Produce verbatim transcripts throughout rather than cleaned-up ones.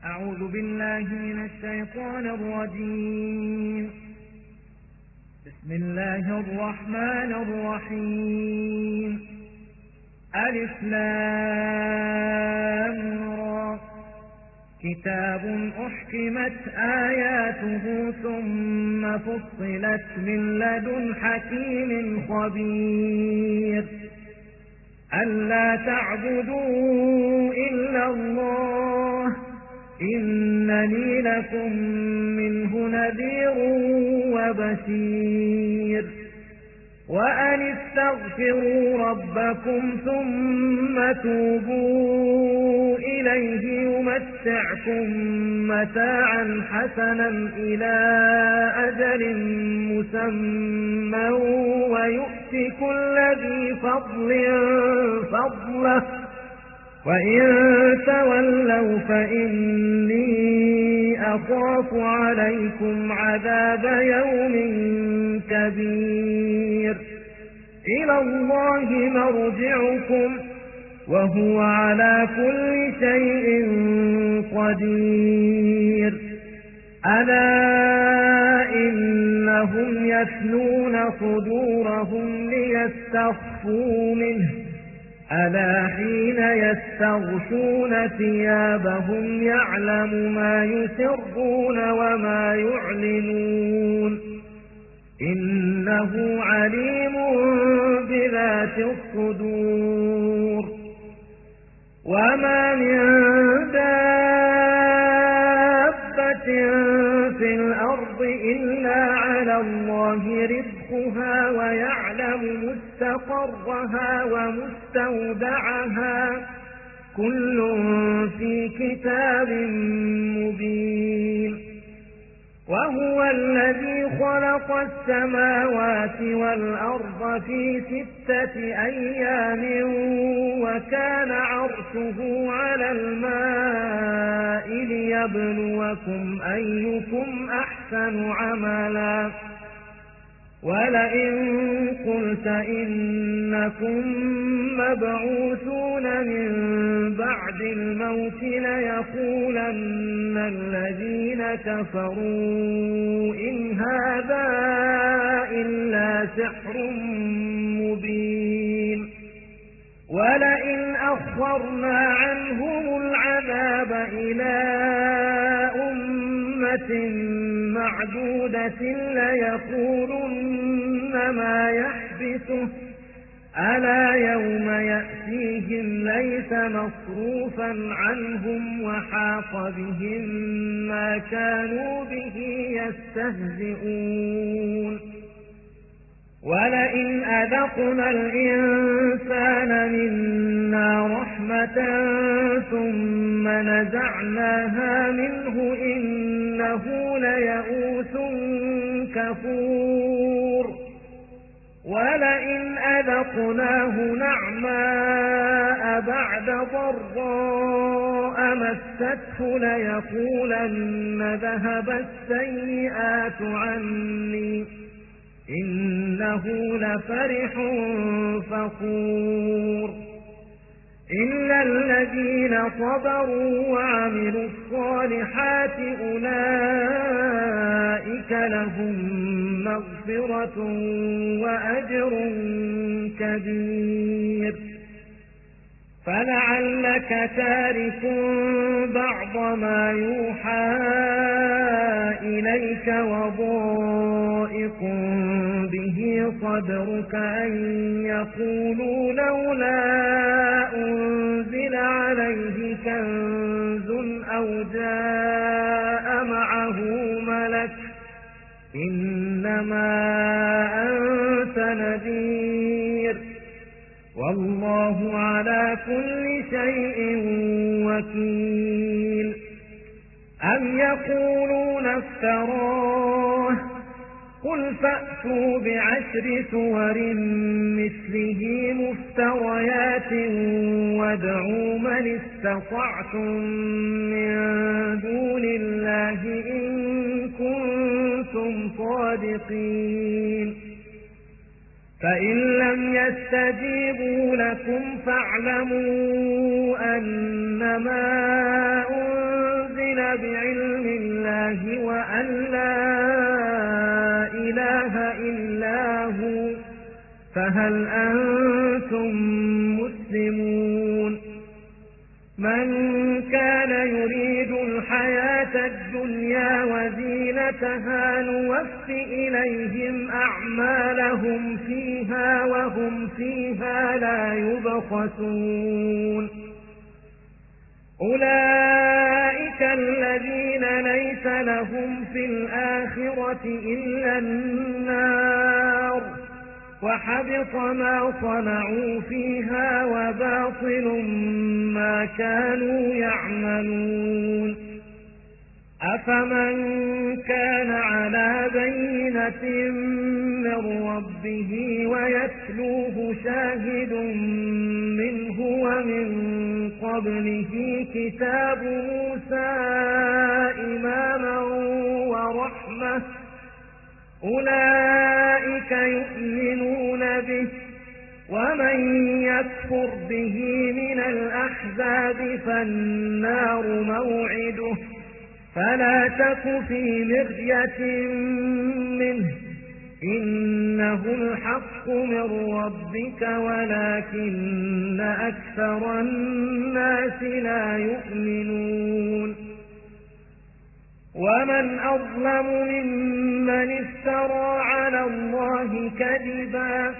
أعوذ بالله من الشيطان الرجيم. بسم الله الرحمن الرحيم. ألف لام را. كتاب أحكمت آياته ثم فصلت من لدن حكيم خبير. ألا تعبدوا إلا الله إنني لكم منه نذير وبشير. وأن استغفروا ربكم ثم توبوا إليه يمتعكم متاعا حسنا إلى أجل مسمى ويؤت كل ذي فضل فضله وإن تولوا فإني أخاف عليكم عذاب يوم كبير. إلى الله مرجعكم وهو على كل شيء قدير. ألا إنهم يثنون صدورهم ليستخفوا منه ألا حين يستغشون ثيابهم يعلم ما يسرون وما يعلنون إنه عليم بذات الصدور. وما من دابة في الأرض إلا على الله رزقها ويعلم مستقرها ومستودعها كل في كتاب مبين. وهو الذي خلق السماوات والأرض في ستة أيام وكان عرشه على الماء ليبلوكم أيكم أحسن عملا. ولئن قلت إنكم مبعوثون من بعد الموت ليقولن الذين كفروا إن هذا إلا سحر مبين. ولئن أخرنا عنهم العذاب إلى أمة معدودة ليقولن ما يحبسه ألا يوم يأتيهم ليس مصروفا عنهم وحاق بهم ما كانوا به يستهزئون. ولئن أذقنا الإنسان منا رحمة ثم نزعناها منه إنه ليئوس كفور. ولئن أذقناه نعماء بعد ضراء مسته ليقولن ذهب السيئات عني إنه لفرح فخور. إلا الذين صبروا وعملوا الصالحات أولئك لهم مغفرة وأجر كبير. فلعلك تارك بعض ما يوحى إليك وضائق به صدرك أن يقولوا لولا أنزل عليه كنز أو جاء معه ملك إنما أنت نذير والله على كل شيء وكيل. أم يقولون افتراه قل فأتوا بعشر سور مثله مفتريات وادعوا من استطعتم من دون الله إن كنتم صادقين. فإن لم يستجيبوا لكم فاعلموا أنما أنزل بعلم الله وأن لا إله إلا هو فهل أنتم مسلمون من كان يريد الحياة الدنيا وزينتها نوف إليهم أعمالهم فيها وهم فيها لا يبخسون أولئك الذين ليس لهم في الآخرة إلا النار وحبط ما صنعوا فيها وباطل ما كانوا يعملون أفمن كان على بينة من ربه ويتلوه شاهد منه ومن قبله كتاب موسى إماما ورحمة أولئك يؤمنون به ومن يكفر به من الأحزاب فالنار موعده فلا تك في مرية منه إنه الحق من ربك ولكن أكثر الناس لا يؤمنون ومن أظلم ممن افترى على الله كذبا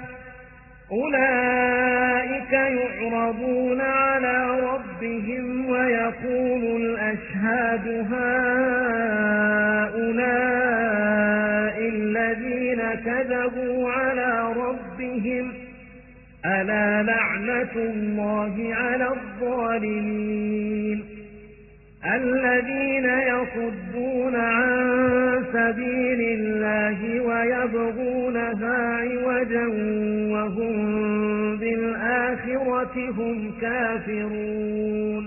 أولئك يعرضون على ربهم ويقول الأشهاد هؤلاء الذين كذبوا على ربهم ألا لعنة الله على الظالمين الذين يصدون عن سبيل الله ويبغونها عوجا وهم بالآخرة هم كافرون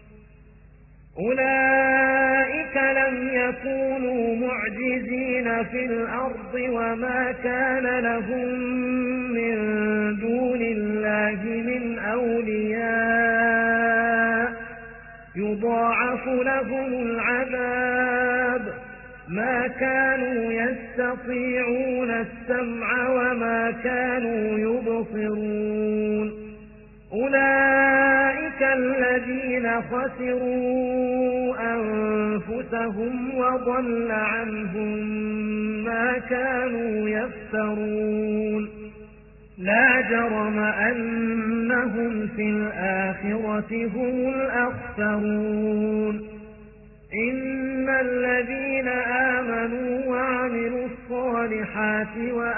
أولئك لم يكونوا معجزين في الأرض وما كان لهم من دون الله من أولياء يضاعف لهم العذاب ما كانوا يستطيعون السمع وما كانوا يبصرون أولئك الذين خسروا أنفسهم وضل عنهم ما كانوا يفترون لا جرم أنهم في الآخرة هم الأخسرون إن الذين آمنوا وعملوا الصالحات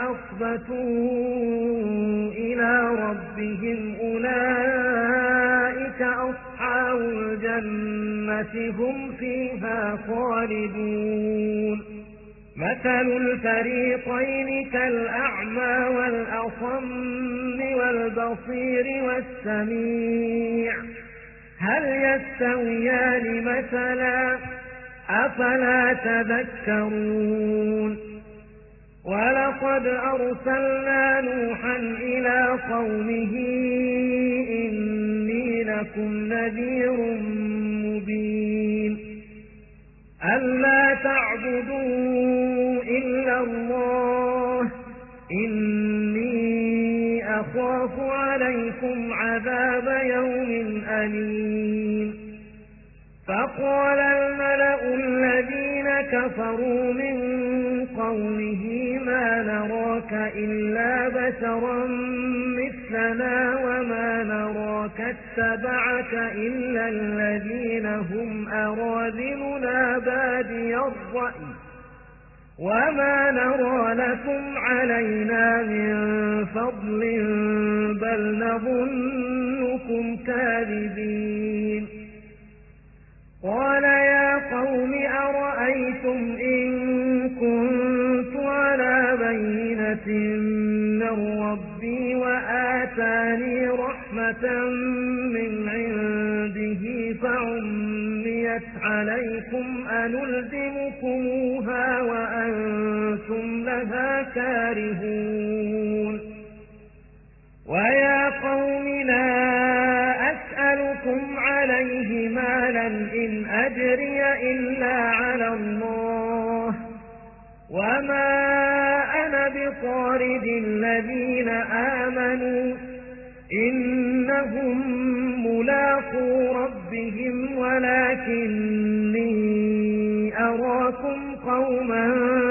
وأخبتوا إلى ربهم أولئك أصحاب الجنة هم فيها خالدون مثل الفريقين كالأعمى والأصم والبصير والسميع هل يستويان مثلا أفلا تذكرون ولقد أرسلنا نوحا إلى قومه إني لكم نذير مبين ألا تعبدوا إلا الله إني أخاف عليكم عذاب يوم أليم فقال الملأ الذين كفروا من قومه ما نراك إلا بشرا مثلنا وما نراك اتبعك إلا الذين هم أراذلنا بادي الرأي وما نرى لكم علينا من فضل بل نظنكم كاذبين قال يا قوم أرأيتم إن كنت على بينة من ربي وآتاني رحمة من عنده فعميت عليكم أنلزمكموها وأنتم لها كارهون ويا قوم لا أسألكم عليه مالا سبيلا إن أجري إلا على الله وما أنا بطارد الذين آمنوا إنهم ملاقو ربهم ولكني أراكم قوما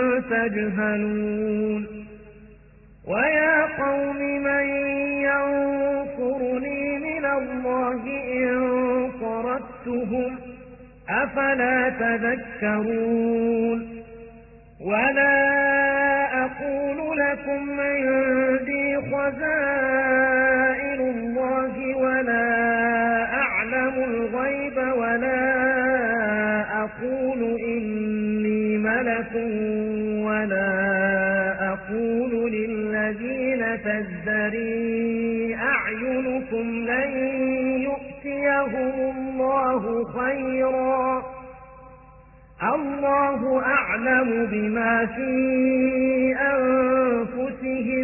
تجهلون ويا قوم من ينصرني من الله إن طردتهم أفلا تذكرون ولا أقول لكم عندي خزائن الله ولا أعلم الغيب ولا أقول إني ملك ولا أقول للذين تزدري أعينكم لن يؤتيهم الله خيرا الله أعلم بما في أنفسهم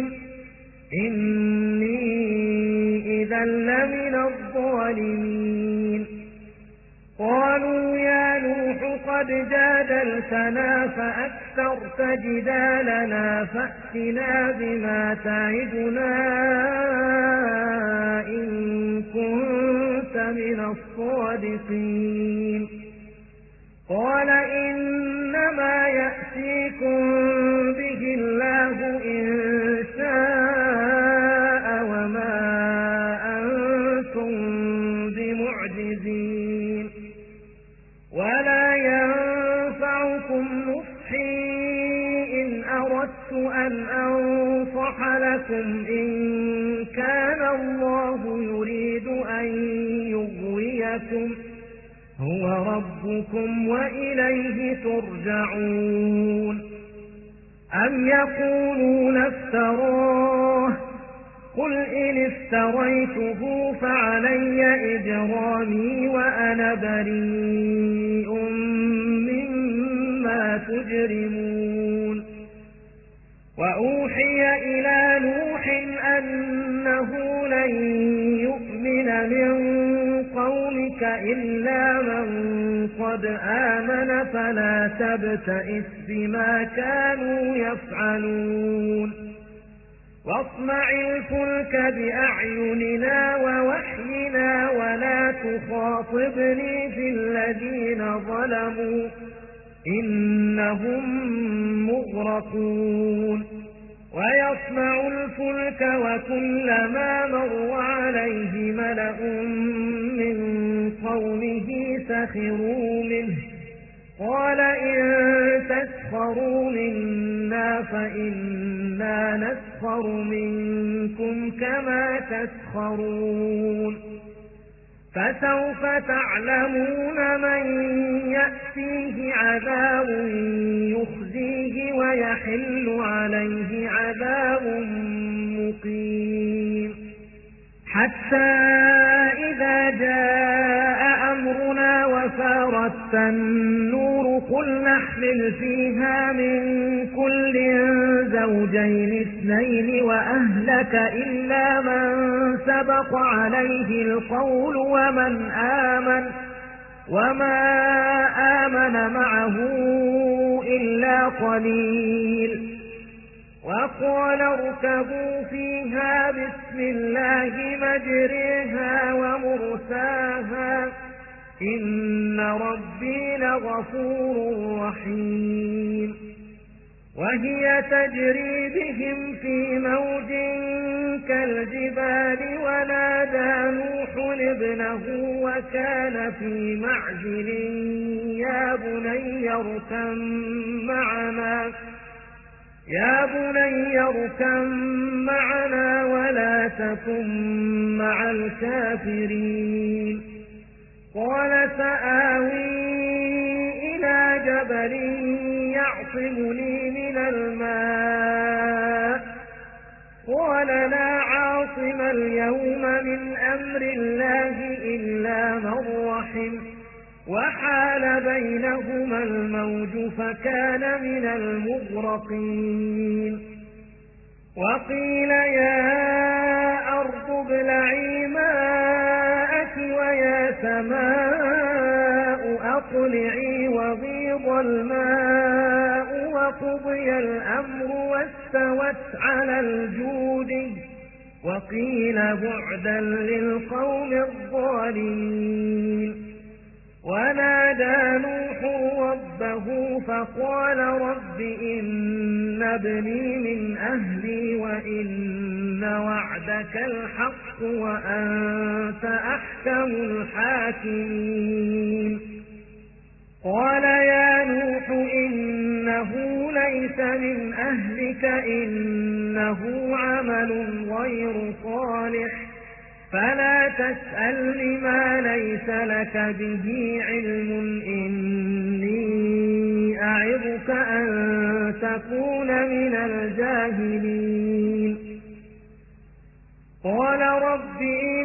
إني إذا لمن الظالمين قالوا يا نوح قد جادلتنا فأكثرت جدالنا فأتنا بما تعدنا إن كنت من الصادقين قال إنما يأتيكم به الله إن شاء وما أنتم بمعجزين ولا ينفعكم نصحي إن أردت أن أنصح لكم إن كان الله يريد أن يغويكم هو ربكم وإليه ترجعون أم يقولون افتراه قل إن افتريته فعلي إجرامي وأنا بريء مما تجرمون وأوحي إلى نوح أنه لن يؤمن من قومك إلا من قد آمن فلا تبتئس بما كانوا يفعلون واصنع الفلك بأعيننا ووحينا ولا تخاطبني في الذين ظلموا إنهم مغرقون ويصنع الفلك وكلما مر عليه ملأ من قومه سخروا منه قال إن تسخروا منا فإنا نسخر منكم كما تسخرون فسوف تعلمون من يأتيه عذاب يخزيه ويحل عليه عذاب مقيم حتى إذا جاء أمرنا وفارت النور قل نحمل فيها من كل زوجين اثنين وأهلك إلا من سبق عليه القول ومن آمن وما آمن معه إلا قليل وقال اركبوا فيها بسم الله مجريها ومرساها إن ربي لغفور رحيم وهي تجري بهم في موج كالجبال ونادى نوح ابنه وكان في معزل يا بني اركب معنا يا بني اركب معنا ولا تكن مع الكافرين قال سآوي إلى جبل يعصمني من الماء قال لا عاصم اليوم من أمر الله إلا من رحم وحال بينهما الموج فكان من المغرقين وقيل يا أرض ابلعي ماءك ويا سماء أقلعي وغيض الماء وقضي الأمر واستوت على الجود وقيل بعدا للقوم الظالمين. ونادى نوح ربه فقال رب إن ابني من أهلي وإن وعدك الحق وأنت أحكم الحاكمين. قال يا نوح إنه ليس من أهلك إنه عمل غير صالح فلا تسألني ما ليس لك به علم إني أعظك أن تكون من الجاهلين. قال رب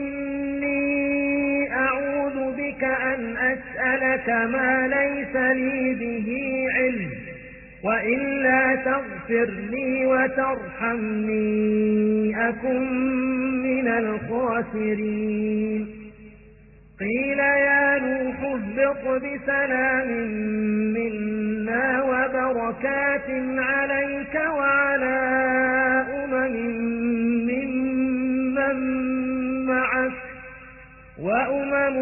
إني أعوذ بك أن أسألك ما ليس لي به علم وإلا تغفر لي وترحمني أكن من الخاسرين. قيل يا نوح اهبط بسلام منا وبركات عليك وعلى أمم ممن معك وأمم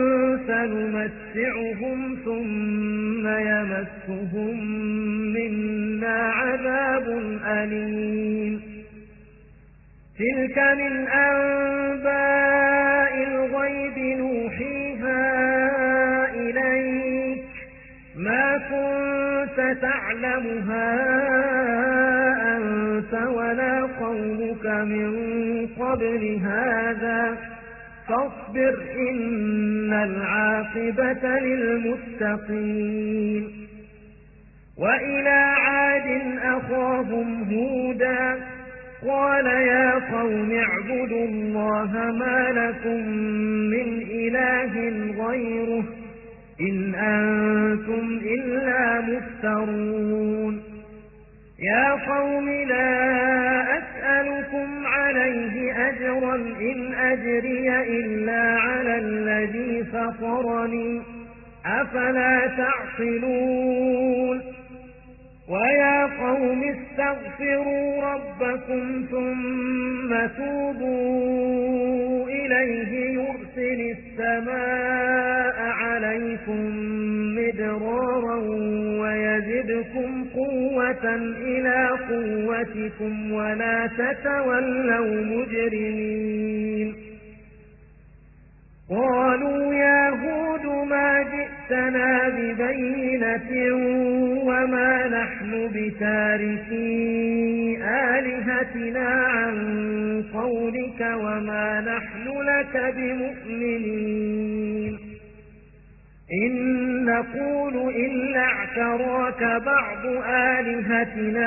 سنمتعهم ثم يمسهم منا عذاب أليم. تلك من أنباء الغيب نوحيها إليك ما كنت تعلمها أنت ولا قومك من قبل هذا فاصبر إن العاقبة للمتقين. وإلى عاد أخاهم هودا قال يا قوم اعبدوا الله ما لكم من إله غيره إن أنتم إلا مفترون. يا قوم لا أسألكم عليه أجرا إن أجري إلا على الذي فطرني أفلا تعقلون. ويا قوم استغفروا ربكم ثم توبوا إليه يرسل السماء عليكم مدرارا ويزدكم قوة إلى قوتكم ولا تتولوا مجرمين. قالوا يا هود ما جئتنا ببينة وما نحن بتاركي آلهتنا عن قولك وما نحن لك بمؤمنين إن نقول إلا اعتراك بعض آلهتنا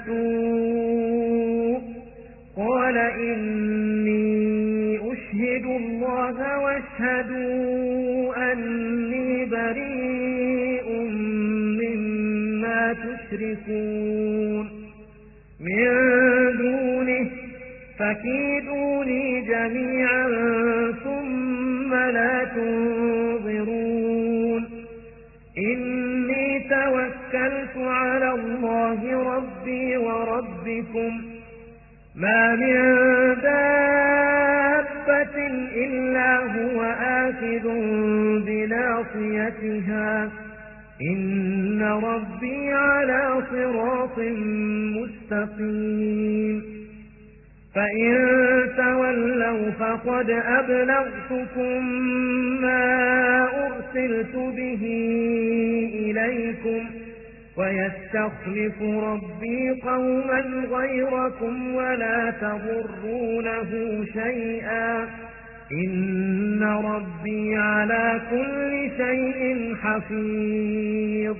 بسوء. قال إني أشهد الله واشهدوا أني بريء مما تشركون من دونه فكيدوني جميعا ثم لا تنظرون. إني توكلت على الله ربي وربكم ما من دابة إلا هو آخذ بناصيتها إن ربي على صراط مستقيم. فإن تولوا فقد أبلغتكم ما أرسلت به إليكم ويستخلف ربي قوما غيركم ولا تضرونه شيئا إن ربي على كل شيء حفيظ.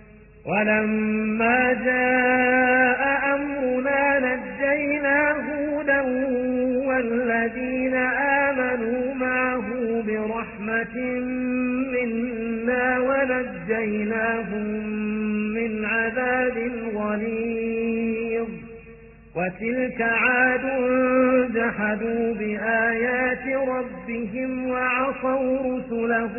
ولما جاء أمرنا نجينا هودا والذين آمنوا معه برحمة منا ونجيناهم من عذاب غليظ. وتلك عاد جحدوا بآيات ربهم وعصوا رسله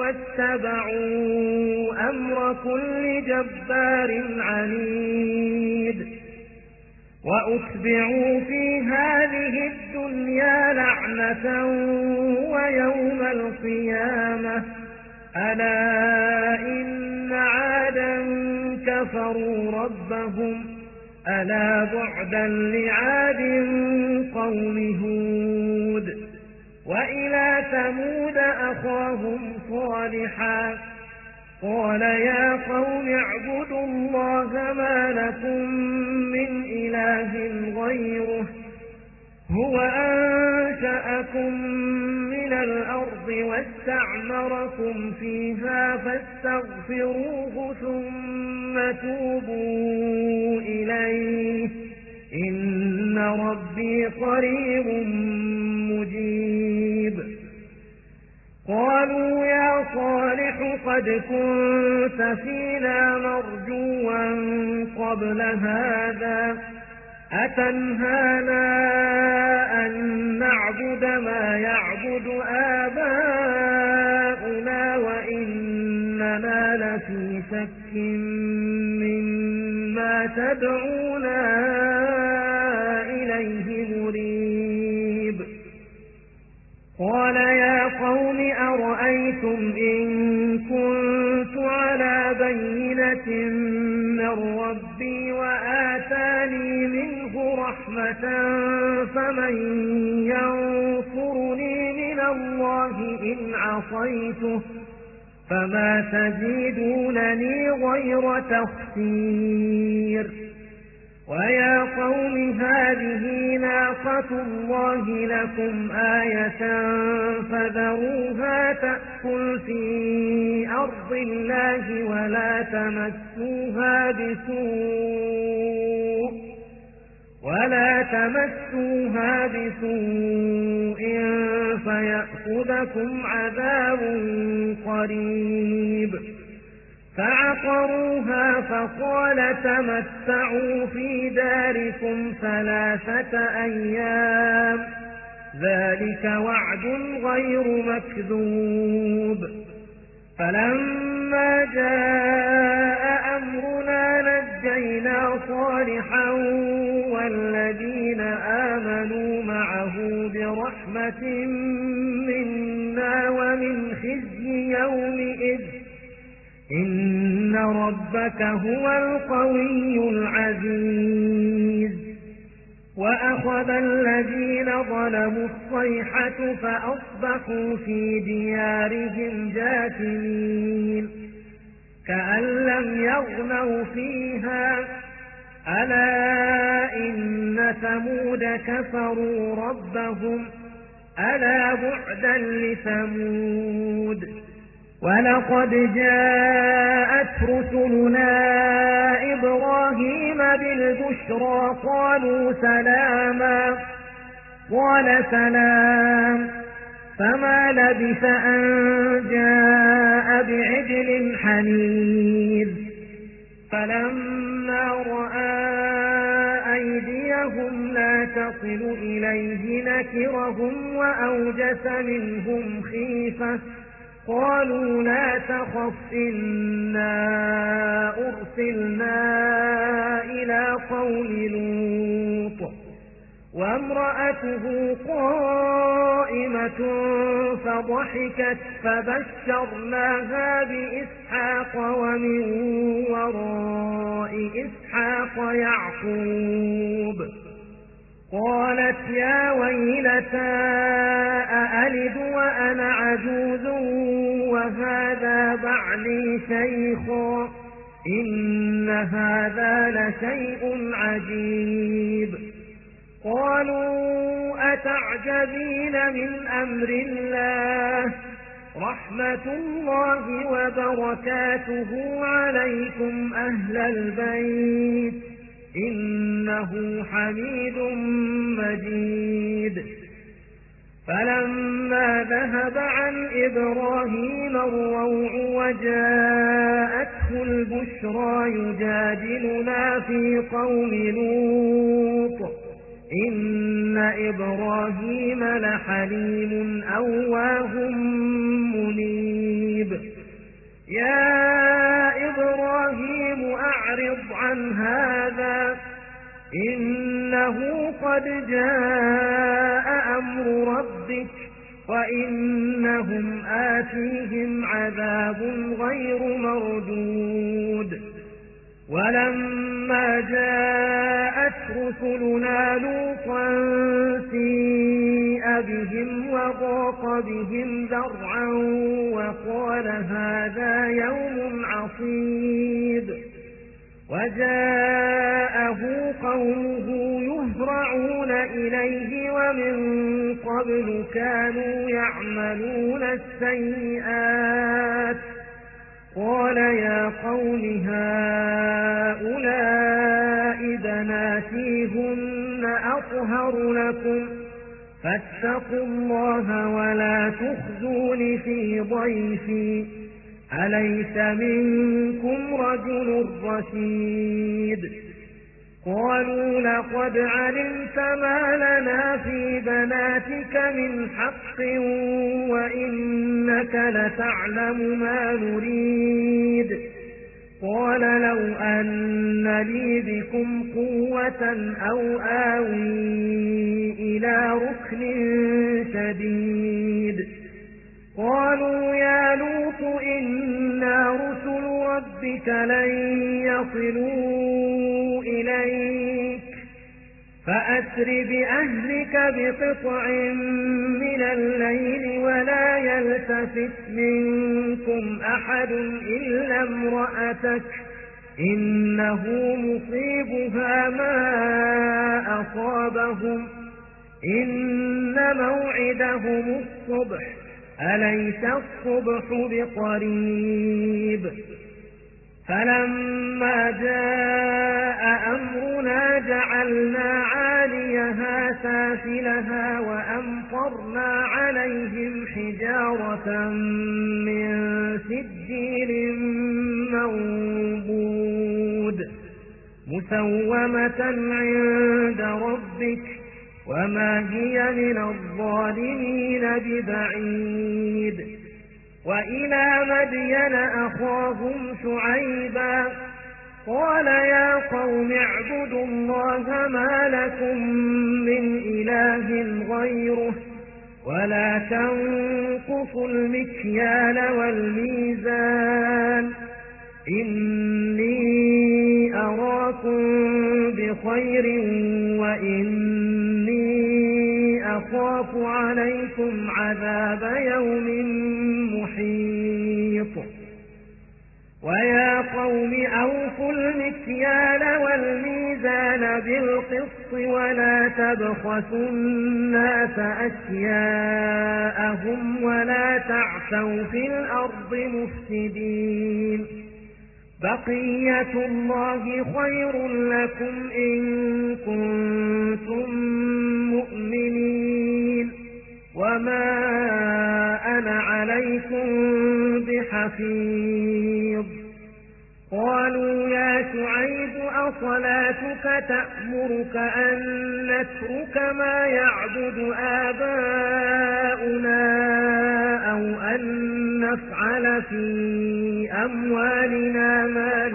واتبعوا أمر كل جبار عنيد وأتبعوا في هذه الدنيا لعنة ويوم القيامة ألا إن عادا كفروا ربهم ألا بعدا لعاد قوم هود وإلى ثمود أخاهم صالحا قال يا قوم اعبدوا الله ما لكم من إله غيره هو أنشأكم من الأرض واستعمركم فيها فاستغفروه ثم توبوا إليه إن ربي قريب مجيب قالوا يا صالح قد كنت فينا مرجوا قبل هذا أتنهانا أن نعبد ما يعبد آباؤنا وإننا لفي شك مما تدعونا إليه مريب قال يا قوم أرأيتم إن كنت على بينة من ربي وآتاني منه رحمة فمن ينصرني من الله إن عصيته فما تزيدونني غير تخسير ويا قوم هذه ناقة الله لكم آية فذروها تأكل في أرض الله ولا تمسوها بسوء ولا تمسوها بسوء فيأخذكم عذاب قريب فعقروها فقال تمتعوا في داركم ثلاثة أيام ذلك وعد غير مكذوب فلما جاء أمرنا نجينا صالحا والذين آمنوا معه برحمة منا ومن خزي يومئذ إن ربك هو القوي العزيز وأخذ الذين ظلموا الصيحة فأصبحوا في ديارهم جاثمين كأن لم يغنوا فيها ألا إن ثمود كفروا ربهم ألا بعدا لثمود ولقد جاءت رسلنا إبراهيم بالبشرى قالوا سلاما قال سلام فما لبث أن جاء بعجل حنيذ فلما رأى أيديهم لا تصل إليه نكرهم وأوجس منهم خيفة قالوا لا تخف إنا أرسلنا إلى قوم لوط وامرأته قائمة فضحكت فبشرناها بإسحاق ومن وراء إسحاق يعقوب قالت يا ويلتى أألد وأنا عجوز وهذا بعلي شيخا إن هذا لشيء عجيب قالوا أتعجبين من أمر الله رحمة الله وبركاته عليكم أهل البيت إنه حميد مجيد فلما ذهب عن إبراهيم الروع وجاءته البشرى يجادلنا في قوم لوط إن إبراهيم لحليم أواه منيب يا إبراهيم أعرض عن هذا إنه قد جاء أمر ربك وإنهم آتيهم عذاب غير مردود ولما جاءت رسلنا لوطا سيء بهم وضاق بهم ذرعا وقال هذا يوم عصيب وجاءه قومه يهرعون إليه ومن قبل كانوا يعملون السيئات قال يا قوم هؤلاء بناتي هن أطهر لكم فاتقوا الله ولا تخزون في ضيفي أليس منكم رجل رشيد قالوا لقد علمت ما لنا في بناتك من حق وإنك لتعلم ما نريد قال لو أن لي بكم قوة أو آوي إلى ركن شديد قالوا يا لوط إنا رسل ربك لن يصلوا إليك فأسر بأهلك بقطع من الليل ولا يلتفت منكم أحد إلا امرأتك إنه مصيبها ما أصابهم إن موعدهم الصبح أليس الصبح بقريب فلما جاء أمرنا جعلنا عاليها سافلها وأمطرنا عليهم حجارة من سجيل منضود مسومة عند ربك وما هي من الظالمين ببعيد وإلى مدين أخاهم شعيبا قال يا قوم اعبدوا الله ما لكم من إله غيره ولا تنقصوا المكيال والميزان إني أراكم بخير وإني أخاف عليكم عذاب يوم محيط ويا قوم أوفوا المكيال والميزان بالقسط ولا تبخسوا الناس أشياءهم ولا تعثوا في الأرض مفسدين بقية الله خير لكم إن كنتم مؤمنين وما أنا عليكم بحفيظ قالوا يا شعيب أصلاتك تأمرك أن نترك ما يعبد آباؤنا أو أن نفعل في أموالنا ما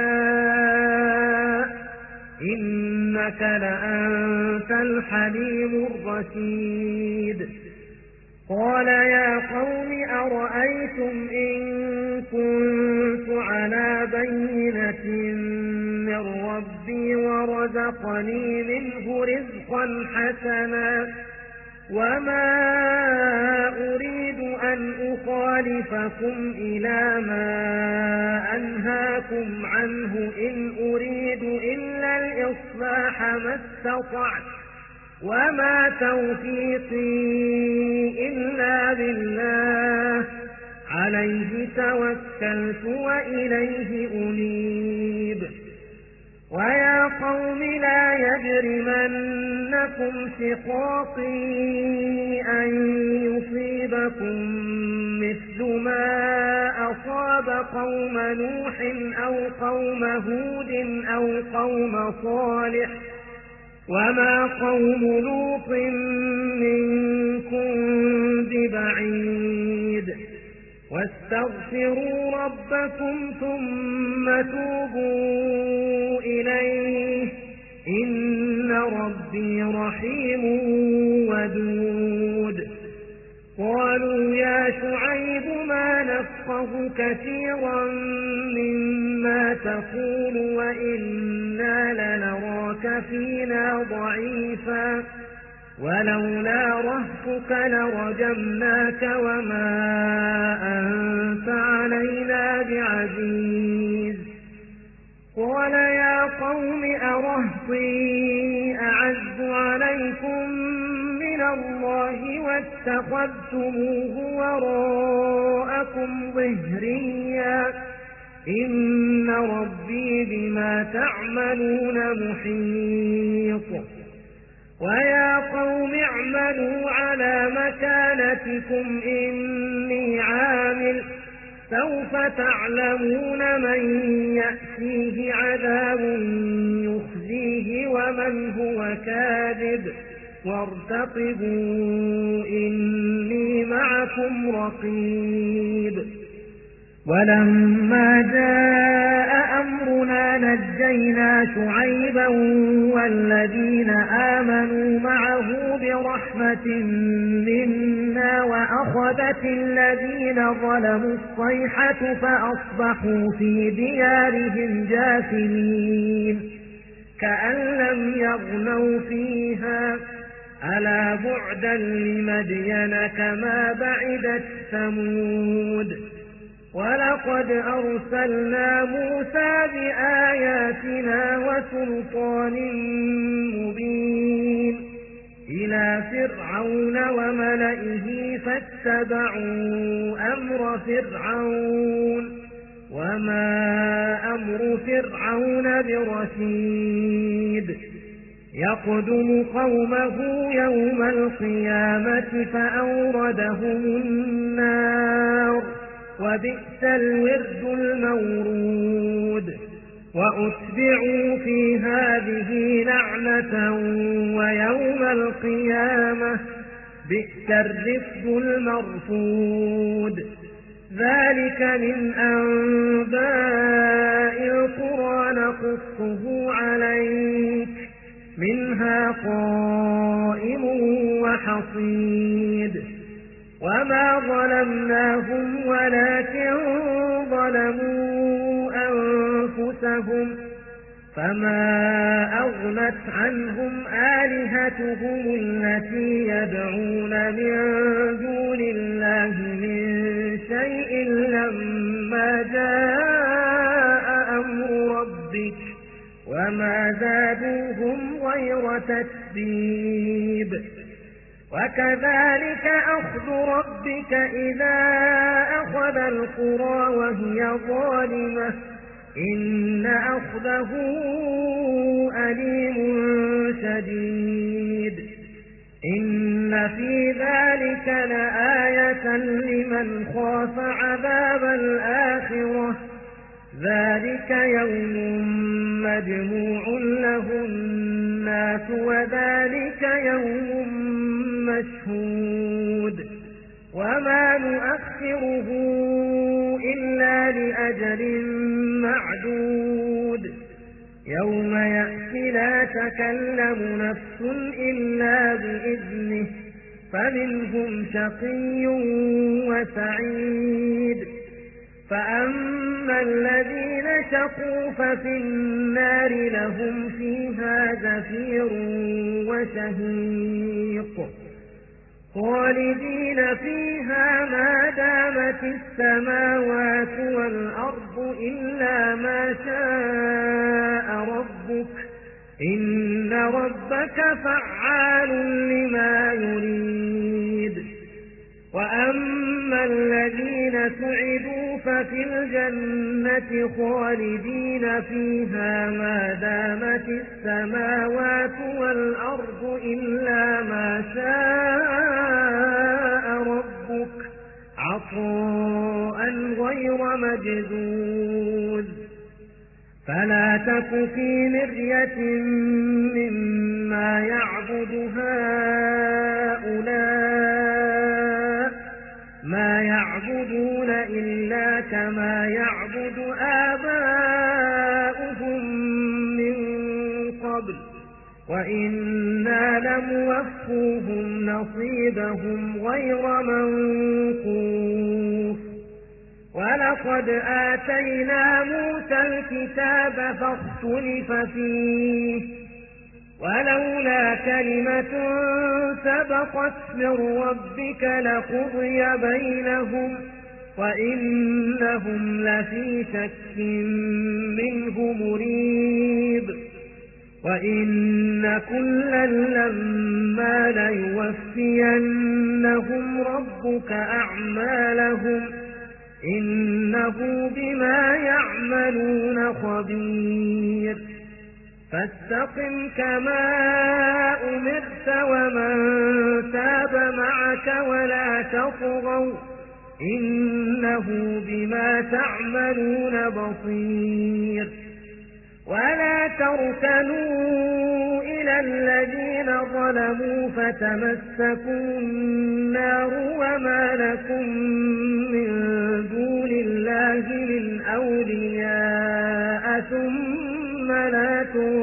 نشاء إنك لأنت الحليم الرشيد قال يا قوم أرأيتم إن كنت على بينة من ربي ورزقني منه رزقا حسنا وما أريد أن أخالفكم إلى ما أنهاكم عنه إن أريد إلا الإصلاح ما استطعت وما توفيقي إلا بالله عليه توكلت وإليه أنيب ويا قوم لا يجرمنكم شقاقي أن يصيبكم مثل مثل ما أصاب قوم نوح أو قوم هود أو قوم صالح وما قوم لوط منكم ببعيد واستغفروا ربكم ثم توبوا إليه إن ربي رحيم ودود قالوا يا شعيب ما نفقه كثيرا مما تقول وإنا لنراك فينا ضعيفا ولولا رهتك لرجمناك وما أنت علينا بعزيز قال يا قوم أرهطي أعز عليكم من الله واتخذتموه وراءكم ظهريا إن ربي بما تعملون محيط ويا قوم اعملوا على مكانتكم إني عامل سوف تعلمون من يأتيه عذاب يخزيه ومن هو كاذب وارتقبوا إني معكم رقيب ولما جاء أمرنا نجينا شعيبا والذين آمنوا معه برحمة منا وأخذت الذين ظلموا الصيحة فأصبحوا في ديارهم جاثمين كأن لم يغنوا فيها ألا بعدا لمدين كما بعدت ثمود ولقد أرسلنا موسى بآياتنا وسلطان مبين إلى فرعون وملئه فاتبعوا أمر فرعون وما أمر فرعون برشيد يقدم قومه يوم القيامة فأوردهم النار وبئس الورد المورود وأتبعوا في هذه لعنة ويوم القيامة بئس الرفد المرفود ذلك من أنباء القرى نقصه عليك منها قائم وحصيد وما ظلمناهم ولكن ظلموا أنفسهم فما أغنت عنهم آلهتهم التي يدعون من دون الله من شيء لما جاء أمر ربك وما زادوهم غير تتبيب وكذلك أخذ ربك إذا أخذ القرى وهي ظالمة إن أخذه أليم شديد إن في ذلك لآية لمن خاف عذاب الآخرة ذلك يوم مجموع له الناس وذلك يوم مشهود وما نؤخره إلا لأجل معدود يوم يأتي لا تكلم نفس إلا بإذنه فمنهم شقي وسعيد فأما الذين شقوا ففي النار لهم فيها زفير وشهيق خالدين فيها ما دامت السماوات والأرض إلا ما شاء ربك إن ربك فعال لما يريد وأما الذين سعدوا ففي الجنة خالدين فيها ما دامت السماوات والأرض إلا ما شاء ربك عطاء غير مجذوذ فلا تك في مرية مما يعبد هؤلاء ما يعبدون إلا كما يعبد آباؤهم من قبل وإنا لموفوهم نصيبهم غير منقوص ولقد آتينا موسى الكتاب فاختلف فيه ولولا كلمة سبقت من ربك لقضي بينهم وإنهم لفي شك منه مريب وإن كلا لما ليوفينهم ربك أعمالهم إنه بما يعملون خبير فاستقم كما أمرت ومن تاب معك ولا تطغوا إنه بما تعملون بصير ولا تركنوا إلى الذين ظلموا فتمسكوا النار وما لكم من دون الله من أولياء ثم لا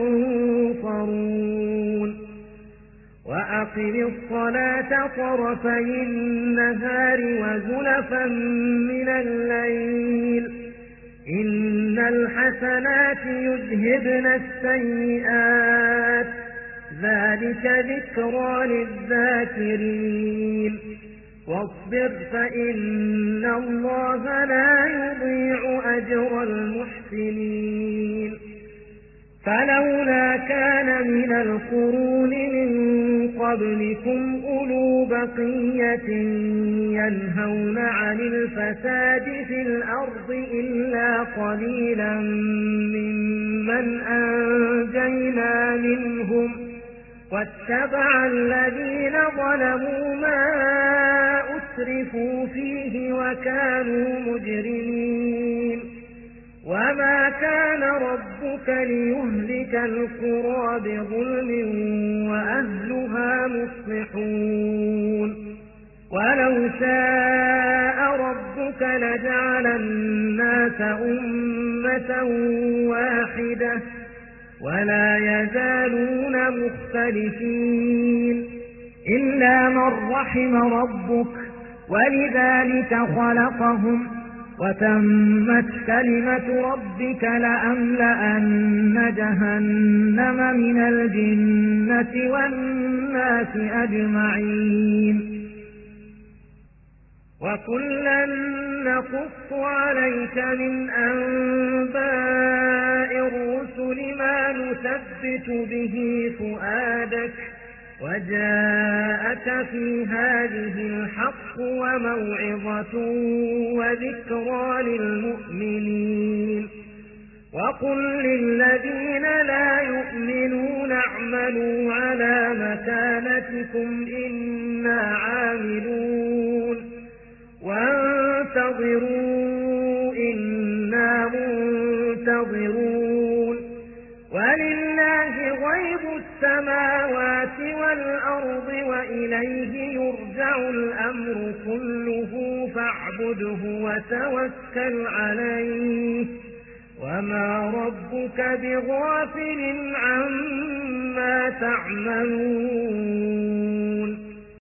تنصرون وأقم الصلاة طرفي النهار وزلفا من الليل إن الحسنات يذهبن السيئات ذلك ذكرى للذاكرين واصبر فإن الله لا يضيع أجر المحسنين فلولا كان من القرون من قبلكم أولو بقية ينهون عن الفساد في الأرض إلا قليلا ممن أنجينا منهم واتبع الذين ظلموا ما أسرفوا فيه وكانوا مجرمين وما كان ربك ليهلك القرى بظلم وأهلها مصلحون ولو شاء ربك لجعل الناس أمة واحدة ولا يزالون مختلفين إلا من رحم ربك ولذلك خلقهم وتمت كلمة ربك لأملأن جهنم من الجنة والناس أجمعين وكلا نقص عليك من أنباء الرسل ما نثبت به فؤادك وجاءك في هذه الحق وموعظة وذكرى للمؤمنين وقل للذين لا يؤمنون اعملوا على مكانتكم إنا عاملون وانتظروا إنا منتظرون ولله غيب السماوات والأرض وإليه يرجع الأمر كله فاعبده وتوكل عليه وما ربك بغافل عما تعملون